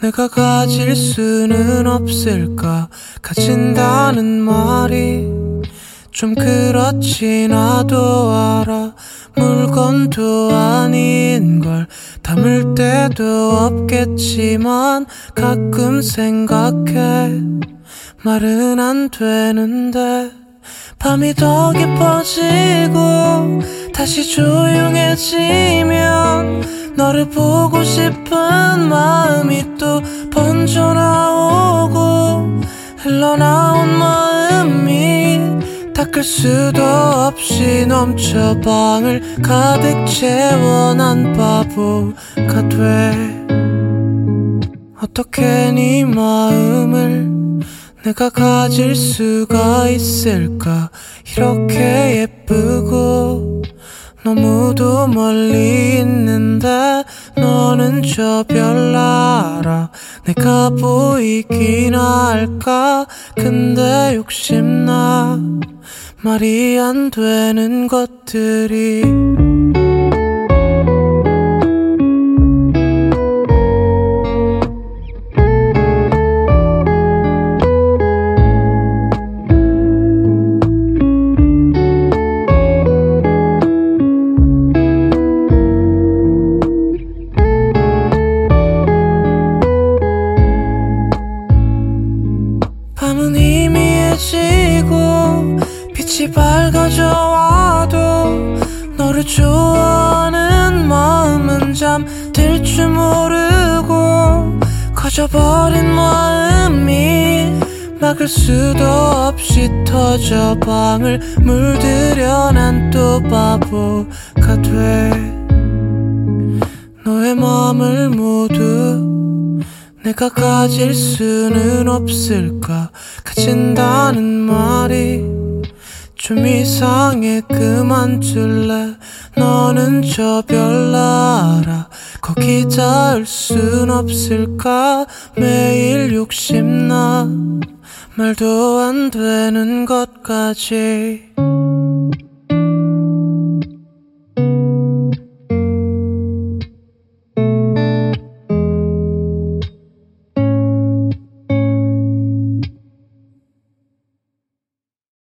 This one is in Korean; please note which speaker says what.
Speaker 1: 내가 가질 수는 없을까? 가진다는 말이 좀 그렇지 나도 알아. 물건도 아닌 걸 담을 때도 없겠지만 가끔 생각해. 말은 안 되는데 밤이 더 깊어지고 다시 조용해지면 너를 보고 싶은 마음이 또 번져나오고 흘러나온 마음이 닦을 수도 없이 넘쳐 방을 가득 채워 난 바보가 돼. 어떻게 네 마음을 내가 가질 수가 있을까? 이렇게 예쁘고 너무도 멀리 있는데 너는 저 별 알아. 내가 보이긴 할까? 근데 욕심나 말이 안 되는 것들이. 밤은 희미해지고 빛이 밝아져와도 너를 좋아하는 마음은 잠들 줄 모르고 커져버린 마음이 막을 수도 없이 터져 방을 물들여 난 또 바보가 돼. 너의 마음을 모두 내가 가질 수는 없을까? 가진다는 말이 좀 이상해. 그만둘래. 너는 저 별 알아. 거기 닿을 순 없을까? 매일 욕심나 말도 안 되는 것까지.